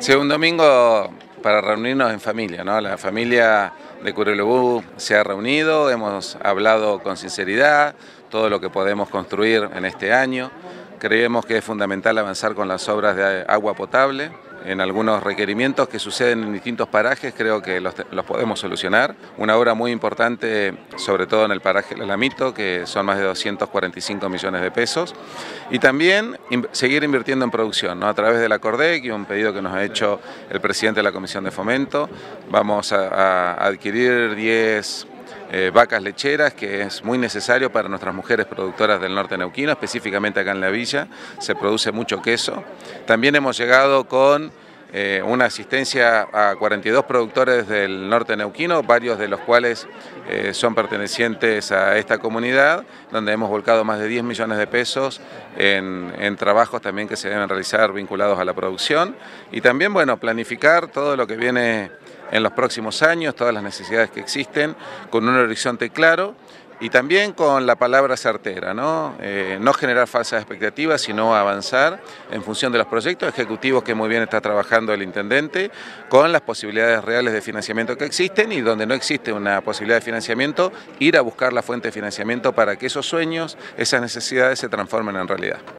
Sí, un domingo para reunirnos en familia, ¿no? La familia de Curelebú se ha reunido, hemos hablado con sinceridad todo lo que podemos construir en este año. Creemos que es fundamental avanzar con las obras de agua potable. En algunos requerimientos que suceden en distintos parajes creo que los podemos solucionar. Una obra muy importante, sobre todo en el paraje El Alamito, que son más de 245 millones de pesos. Y también seguir invirtiendo en producción, ¿no? A través de la Cordec y un pedido que nos ha hecho el presidente de la Comisión de Fomento. Vamos a adquirir 10 vacas lecheras, que es muy necesario para nuestras mujeres productoras del norte neuquino, específicamente acá en la villa, se produce mucho queso. También hemos llegado con una asistencia a 42 productores del norte neuquino, varios de los cuales son pertenecientes a esta comunidad, donde hemos volcado más de 10 millones de pesos en trabajos también que se deben realizar vinculados a la producción y también, bueno, planificar todo lo que viene en los próximos años, todas las necesidades que existen, con un horizonte claro y también con la palabra certera, ¿no? No generar falsas expectativas, sino avanzar en función de los proyectos ejecutivos que muy bien está trabajando el intendente, con las posibilidades reales de financiamiento que existen y donde no existe una posibilidad de financiamiento, ir a buscar la fuente de financiamiento para que esos sueños, esas necesidades se transformen en realidad.